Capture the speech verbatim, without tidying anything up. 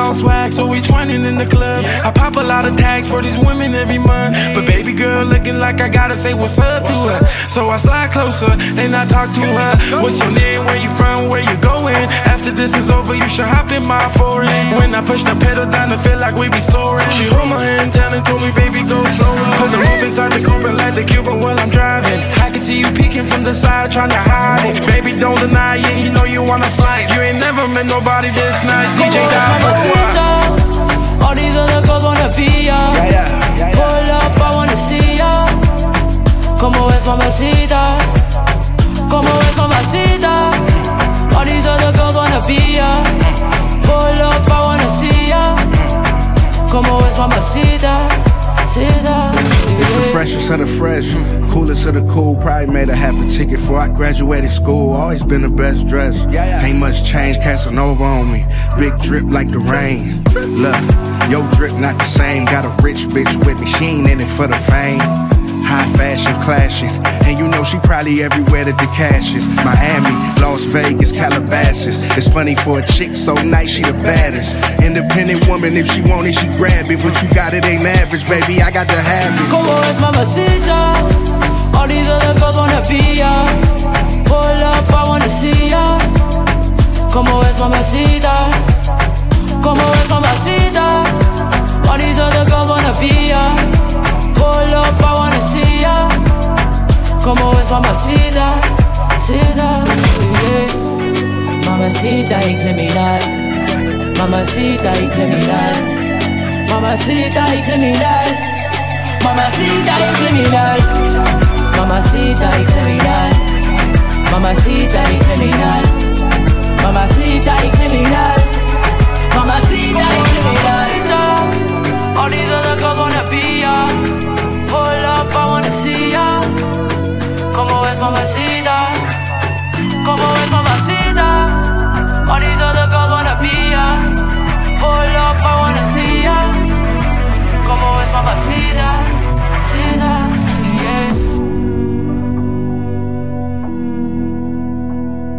on swag, so we twining in the club. I pop a lot of tags for these women every month, but baby girl looking like I gotta say what's up to her. So I slide closer, then I talk to her. What's your name, where you from, where you going? After this is over, you should hop in my foreign. When I push the pedal down, I feel like we be soaring. She hold my hand down and told me, baby, go slower. Put the roof inside the coupe and light the Cuban while I'm driving. I can see you peeking from the side, trying to hide it. Baby, don't deny it, you know you wanna slice. You ain't never met nobody this nice. D J Mamacita, all these other girls wanna be ya. Yeah, yeah, yeah, yeah. Pull up, I wanna see ya. Como es mamacita, como es mamacita. All these other girls wanna be ya. Pull up, I wanna see ya. Como es mamacita, mamacita. It's the freshest of the fresh, coolest of the cool. Probably made a half a ticket before I graduated school. Always been the best dressed. Ain't much change, Casanova on me. Big drip like the rain. Look, your drip not the same. Got a rich bitch with me, she ain't in it for the fame. High fashion, clashing, and you know she probably everywhere that the cash is. Miami, Las Vegas, Calabasas. It's funny for a chick so nice, she the baddest. Independent woman, if she want it, she grab it. But you got it ain't average, baby, I got to have it. Como es mamacita, all these other girls wanna be ya. Pull up, I wanna see ya. Como es mamacita, como es mamacita. All these other girls wanna be ya. Pull up, I wanna see ya. Como es mamacita, mamacita, yeah. Mamacita y criminal, mamacita y criminal, mamacita y criminal, mamacita y criminal, mamacita y criminal, mamacita y criminal, mamacita y